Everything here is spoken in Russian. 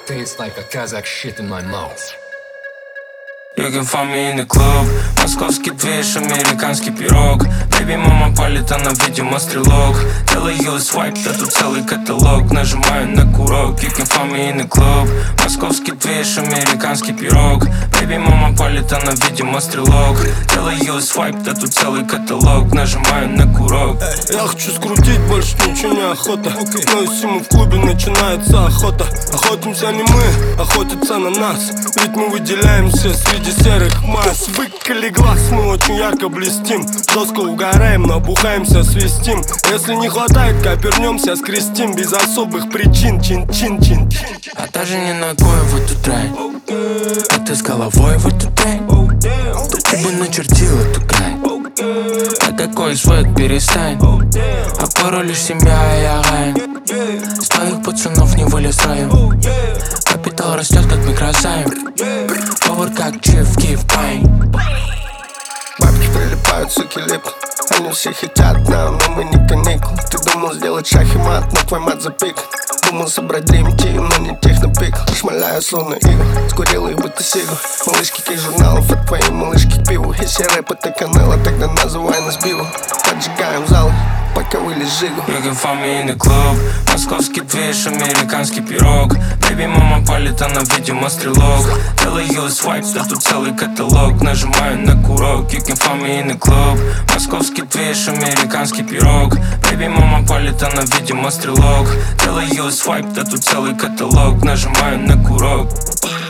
tastes like a Kazakh shit in my mouth. You can find me in the club. Московский движ, американский пирог. Baby, мама палит, она, видимо, стрелок. Делаю свайп, да тут целый каталог. Нажимаю на курок. You can find me in the club. Московский движ, американский пирог. Baby, мама палит, она, видимо, стрелок. Делаю свайп, да тут целый каталог. Нажимаю на курок. Я хочу скрутить, больше ничего не охота. Но если мы в клубе, начинается охота. Охотимся не мы, охотятся на нас. Ведь мы выделяемся среди серых масс. Выколи глаз, мы очень ярко блестим. Жестко угораем, но бухаемся, свистим. Если не хватает, копернемся, скрестим. Без особых причин, чин-чин-чин. А даже не ногой в эту рай, а ты с головой в эту рай. Да ты бы начертил эту край. А какой свет, перестань. А порой лишь семья, а я рай. С твоих пацанов не вылез раем. Капитал растет, как микрозайм. Повар как чиф, give пайн. Бабки прилипают, суки липнут. Они все хотят нам, но мы не каникул. Ты думал сделать шах и мат, но твой мат запик. Думал собрать Dream Team, но не технопик. Шмаляю словно игл, скурил их будто сигу. Малышки кей журналов, от твоей малышки к пиву. Если рэп это канела, тогда называй нас биву. Поджигаем залы, пока вылез жигу. You can find me in the club. Московский движ, американский пирог. Baby, мама палит, она, видимо, стрелок. Делаю свайп, да тут целый каталог. Нажимаю на курок. You can find me in the club. Московский движ, американский пирог. Baby, мама палит, она, видимо, стрелок. Делаю свайп, да тут целый каталог. Нажимаю на курок.